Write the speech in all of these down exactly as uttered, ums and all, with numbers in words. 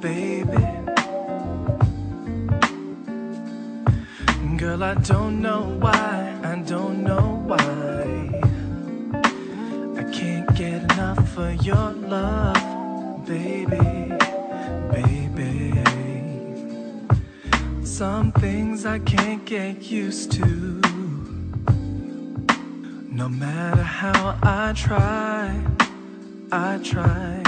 baby. Girl, I don't know why, I don't know why I can't get enough of your love, baby, baby. Some things I can't get used to. No matter how I try, I try.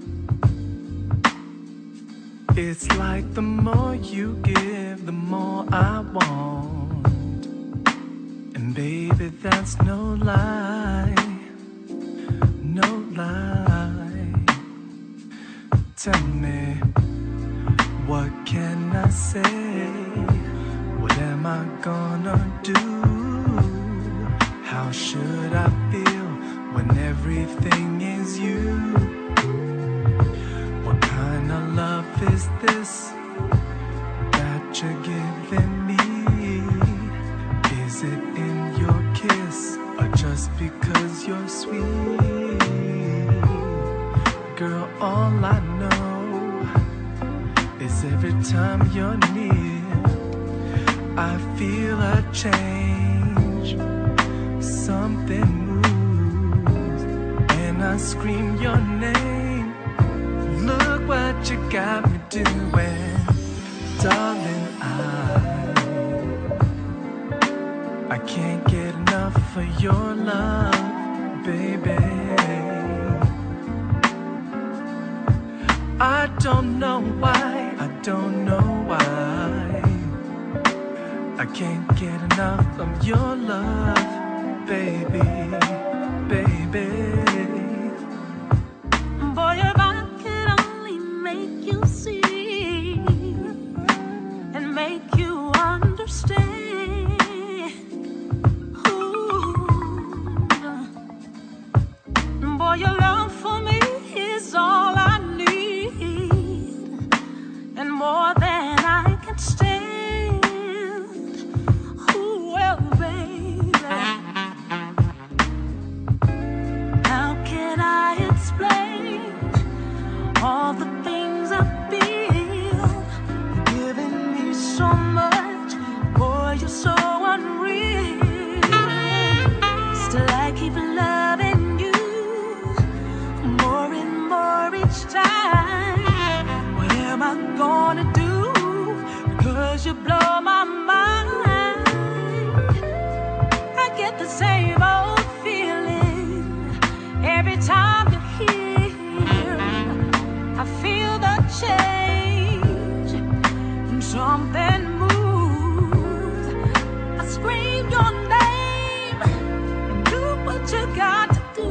It's like the more you give, the more I want. And baby, that's no lie, no lie. Tell me, what can I say? What am I gonna do? How should I feel when everything is you? What kind of love is this that you're giving me? Is it in your kiss or just because you're sweet? Girl, all I know is every time you're near, I feel a change. Something moves and I scream your name. Look what you got me doing, darling. I I can't get enough of your love, baby. I don't know why, I don't know why I can't get enough of your love, baby, baby. Boy, if I could only make you see and make you understand. Ooh. Boy, your love for me is all I need and more than I can stand. Ooh, well, baby, how can I explain all the things I feel? You're giving me so much, boy, you're so unreal. Still I keep loving you more and more each time. What am I gonna do? Because you blow my mind. I get the same old feeling every time you're here. I feel the change, and something moves. I scream your name and do what you got to do,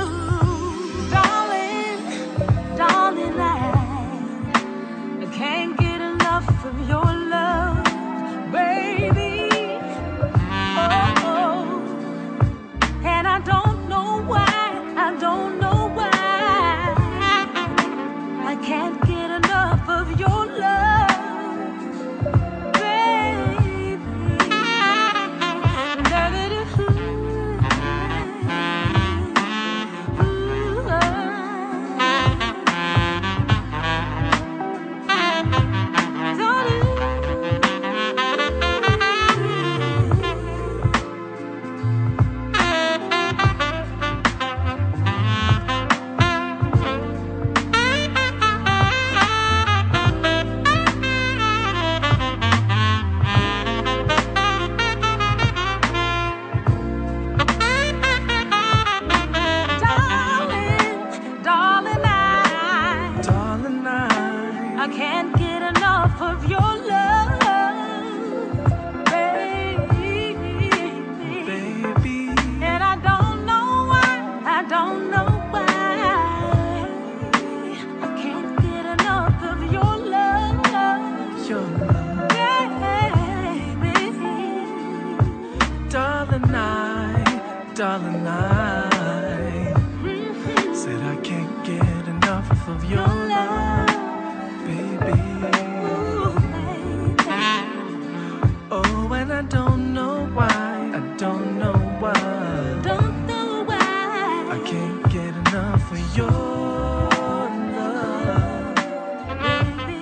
darling, darling. I, I can't get enough of your love, baby. Oh, oh. And I don't know why, I don't know why I can't get enough of your love, baby. I can't get enough of your love, baby. Baby. And I don't know why, I don't know why I can't get enough of your love, Your love, baby. darling, I, darling, I said I can't get enough of your love, baby. Oh, and I don't know why, I don't know why Don't know why I can't get enough of your love, baby.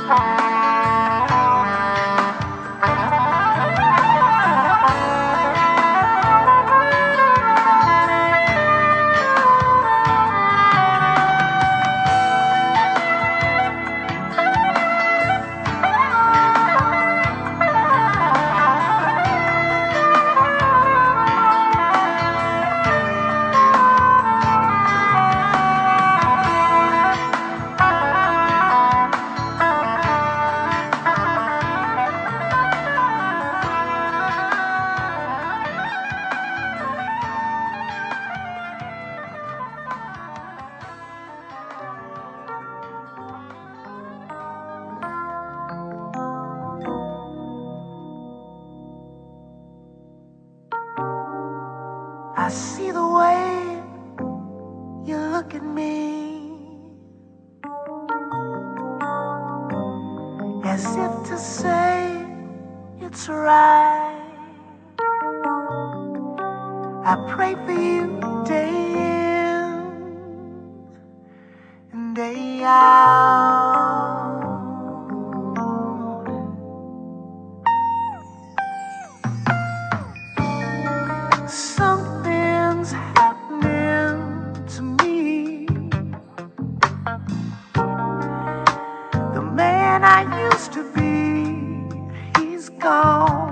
I see the way you look at me, as if to say it's right. I pray for you day in and day out. Something's happening to me. The man I used to be, he's gone.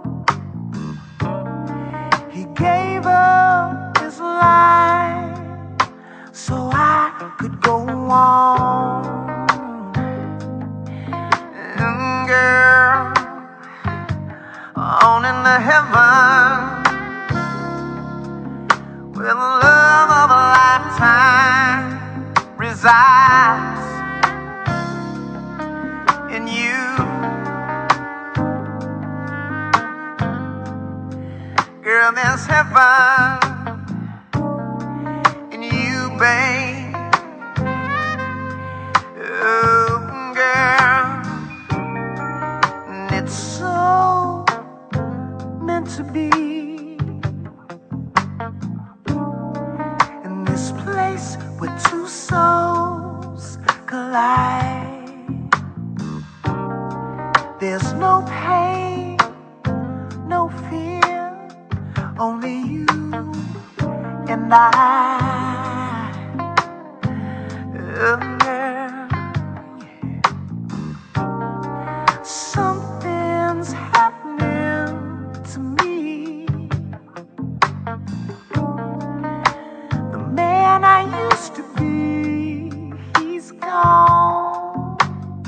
He gave up his life so I could go on. And girl, on into heaven, where the love of a lifetime resides in you. Girl, there's heaven in you, babe. Oh, girl, and it's so meant to be. In this place where two souls collide, there's no pain, no fear, only you and I. Oh, girl, something's happening to me. The man I used to be, he's gone.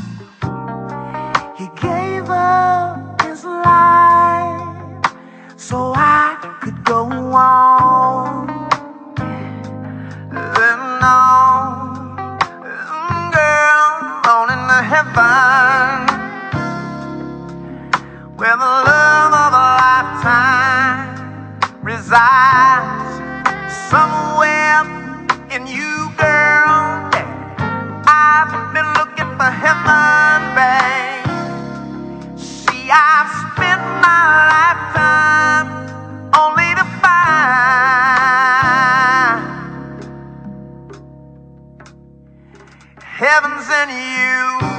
He gave up his life so I could go on and on. Girl, on into heaven, where the love of a lifetime resides somewhere in you, girl. I've been looking for heaven, babe. See, I've spent my lifetime only to find heaven's in you.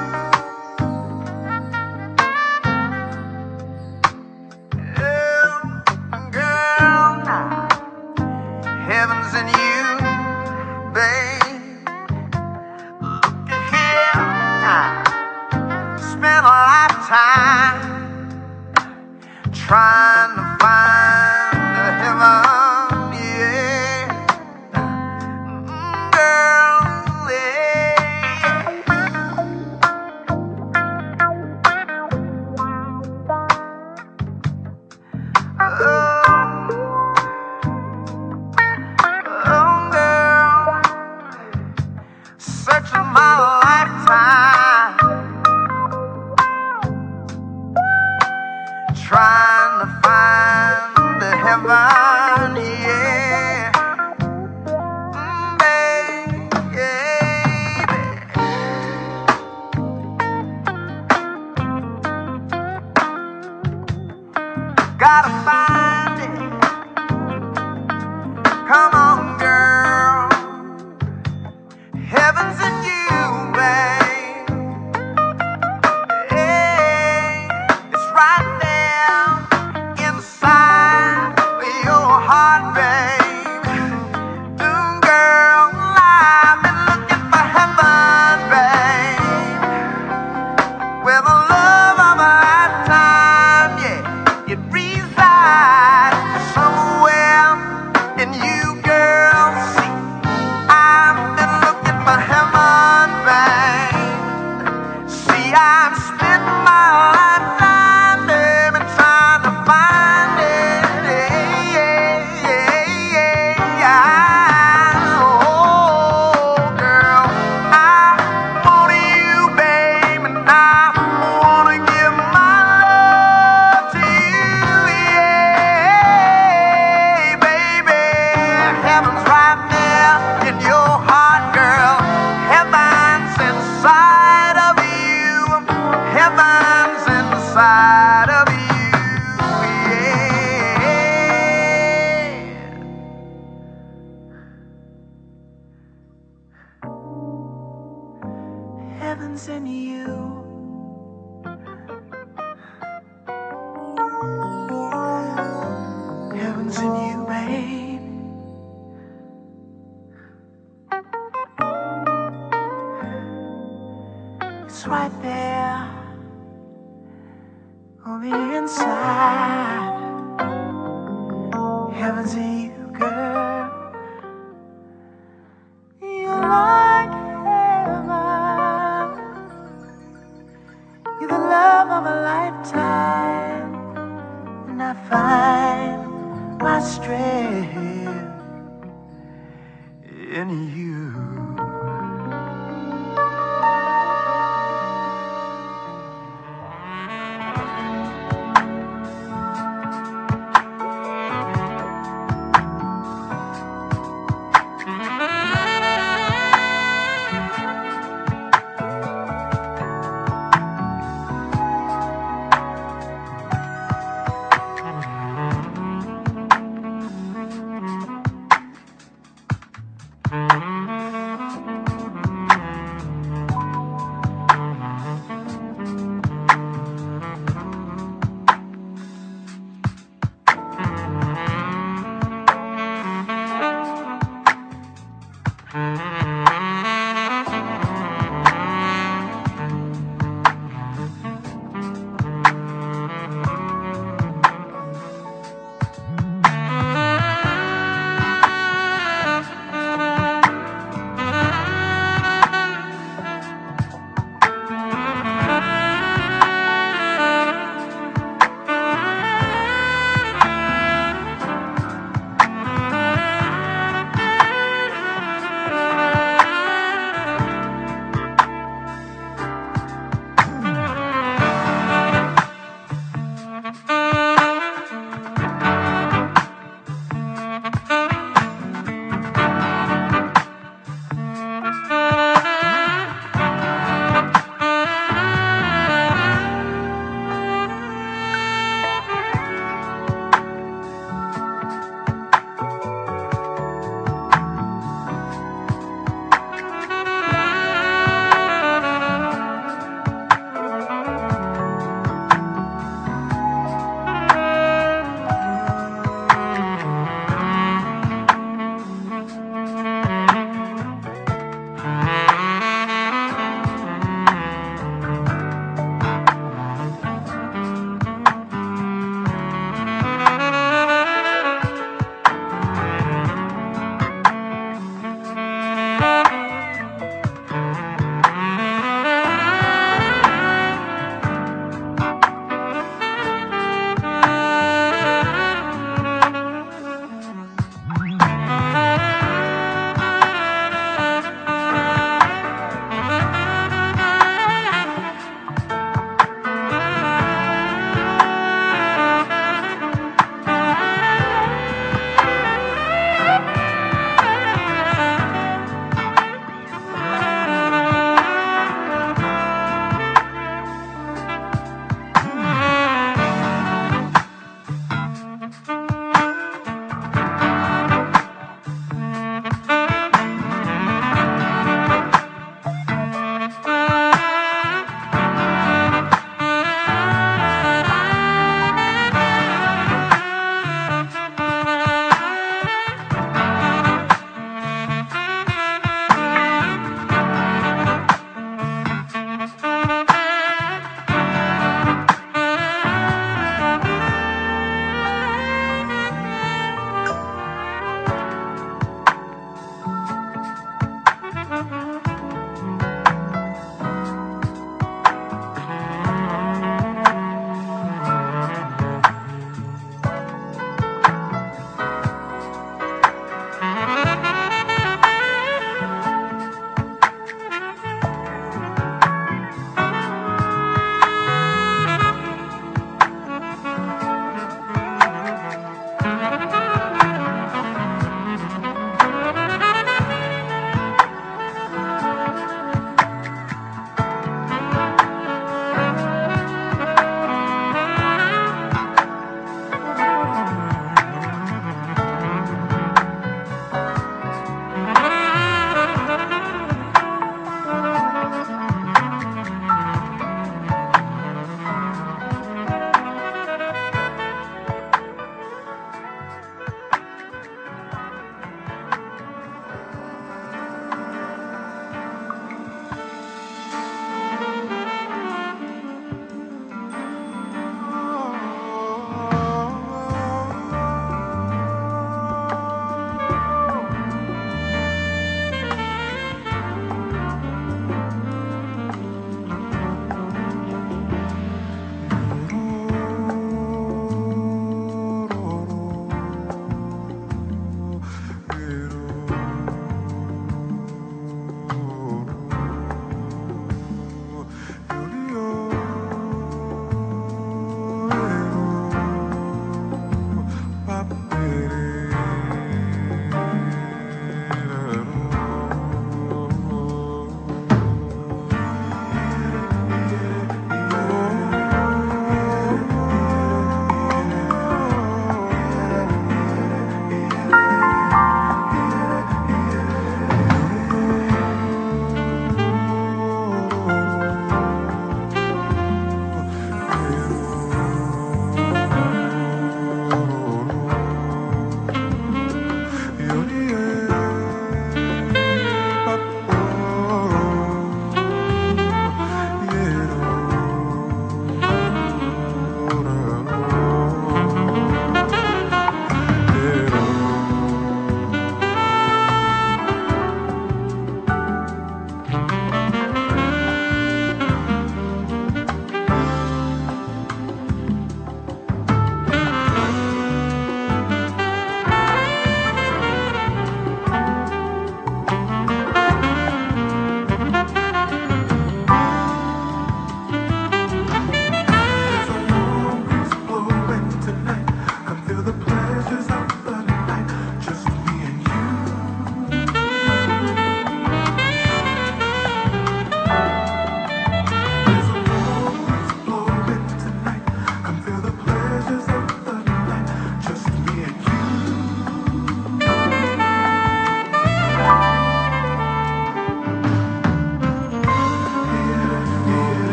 Oh, girl, now heaven's in you, babe. Look at here now. Spent a lifetime trying to find the heaven, yeah. Mm, girl, yeah. Oh, oh, girl, searching my lifetime, trying to find the heaven, yeah. Mm, baby, gotta find it. Come on, girl. Heaven's in you, babe. I've spent my lifetime, baby, trying to find it. Yeah, yeah, yeah, yeah. Oh, girl, I want you, baby, and I wanna give my love to you. Yeah, baby, heaven's right there in your heart, girl. Heaven's inside of you. Heaven's inside of you. Yeah. Heaven's in you. Heaven's in you, babe. It's right there on the inside. Heaven's in you, girl. You're like heaven. You're the love of a lifetime. And I find my strength in you.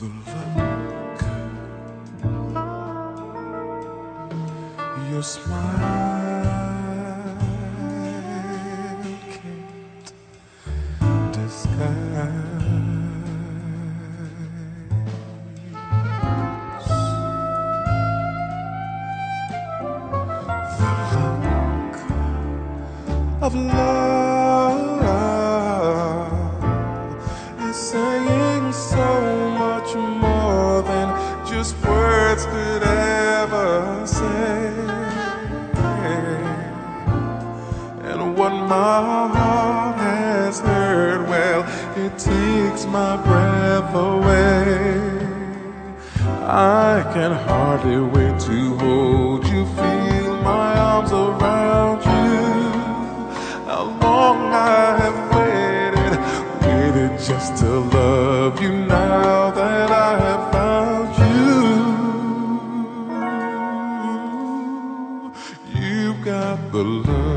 the look your smile can't disguise. The look of love is saying so much more than just words could ever say. And what my heart has heard, well, it takes my breath away. I can hardly wait to hold you, feel my arms around you. How long I have waited, waited just to love you now that I have found you. You've got the love.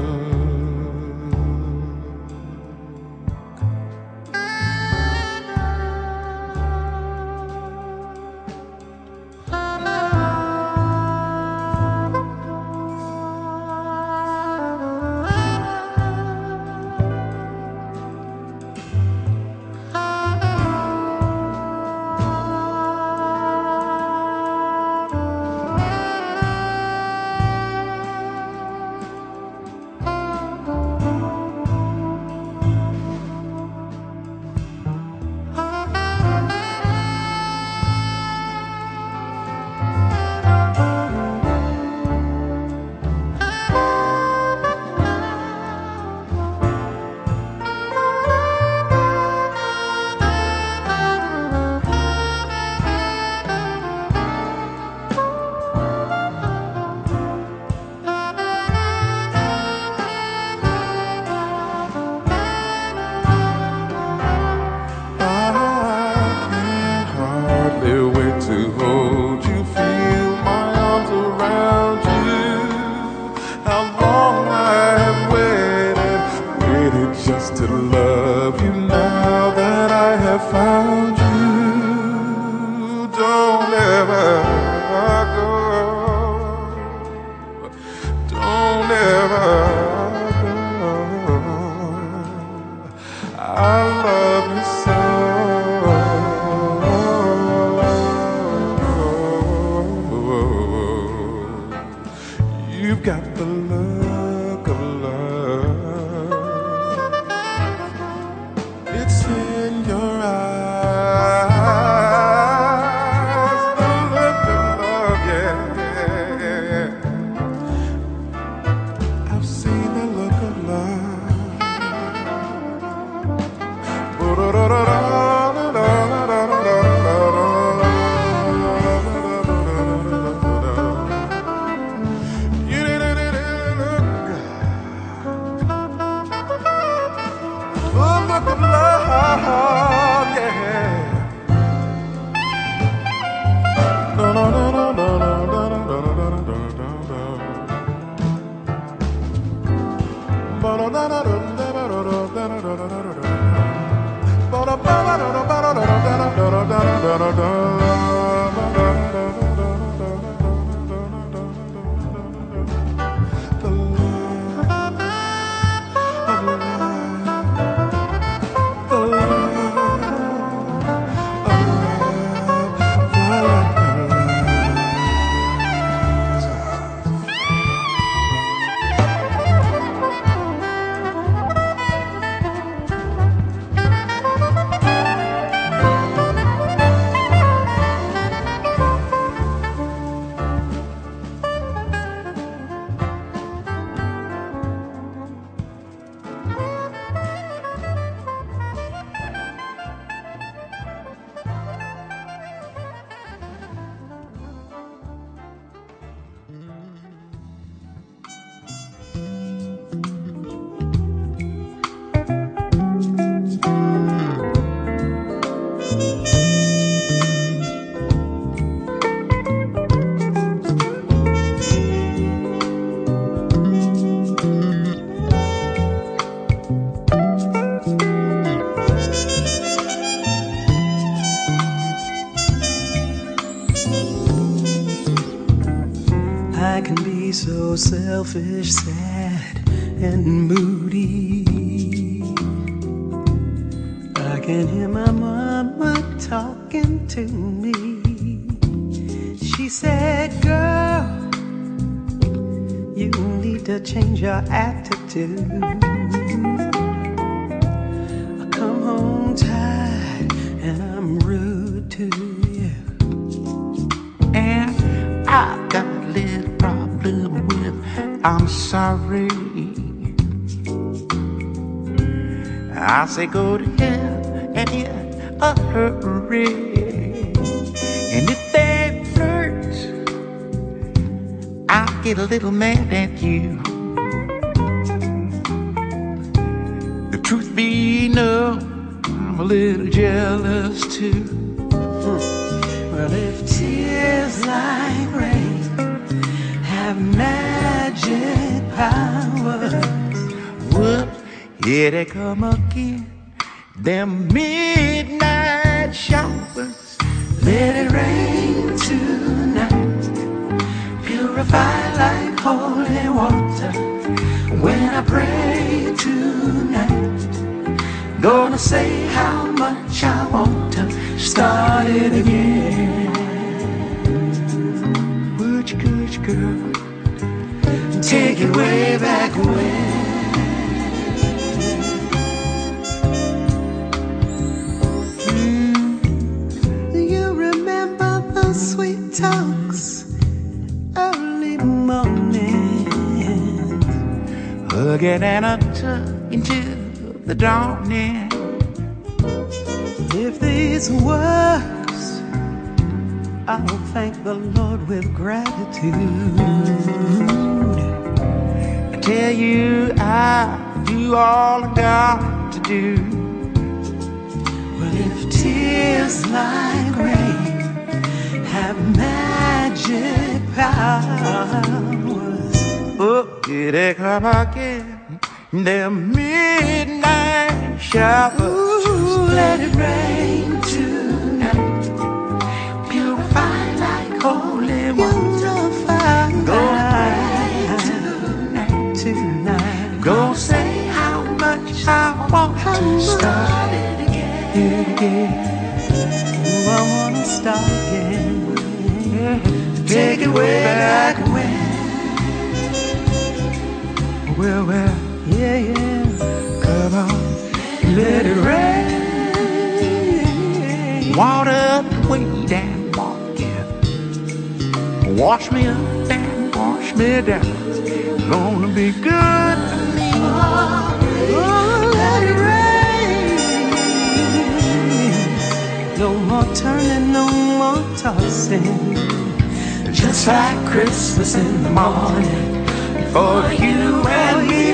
can be so selfish, sad, and moody. I can hear my mama talking to me. She said, girl, you need to change your attitude. I come home tired and I'm rude to you. And I've got a little problem with I'm sorry. I say go to hell and in a hurry. And if they flirt, I'll get a little mad at you. The truth be known, I'm a little jealous too. Hmm. Well, if tears like rain have magic powers, whoops, here they come again, them midnight showers. Let it rain tonight, purify like holy water. When I pray tonight, gonna say how much I want to start it again. Butch, Kush, girl, take it way back when. Sweet talks early morning, hugging and a tugging till the dawning. If these works, I'll thank the Lord with gratitude. I tell you, I do all I got to do. But if tears like rain have magic powers, oh, here they come again, their midnight showers. Ooh, let it rain tonight, purify like holy water. Go pray tonight, tonight. Go say how much I want how to start it again. again. Ooh, I wanna start again. Take it way back when. Well, well, yeah, yeah. Come on, let it rain. Water the way and walk it. Wash me up and wash me down. Gonna be good for me. Oh, let it rain. No more turning, no more tossing. Just like Christmas in the morning, for you and me.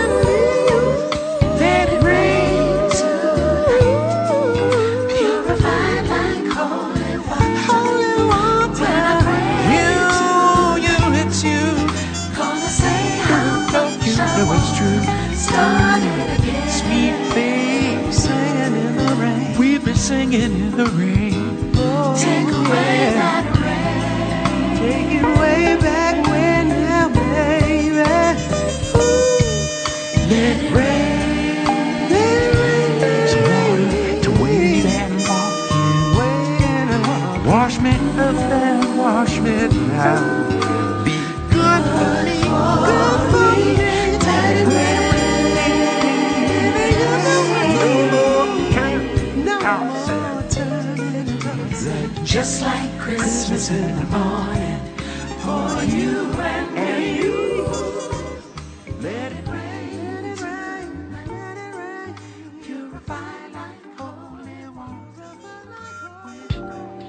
Let it rain tonight, purified like holy water. Holy water. When I pray you, you, it's you. Gonna say how much you know it's true. Start it again. Sweet babe, singing in the rain. We've been singing in the rain. Oh, take away that rain. Take it way back when now, baby. Ooh, let it rain. Let it rain. Some water to wait and wash. Wait and wash. Wash me up and wash me down. Be good for me. Good for me. Let it rain. No more turning. Just like Christmas in the morning, for you and me. Let it rain, let it rain, let it rain. Purify like holy water, like holy water.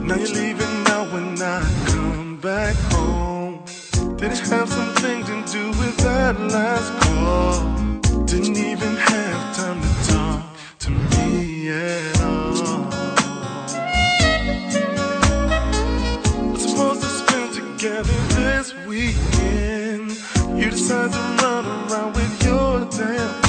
Now you're leaving out when I come back home. Did it have something to do with that last call? Didn't even have time to talk to me at all. We're supposed to spend together this weekend. You decide to run around with your damn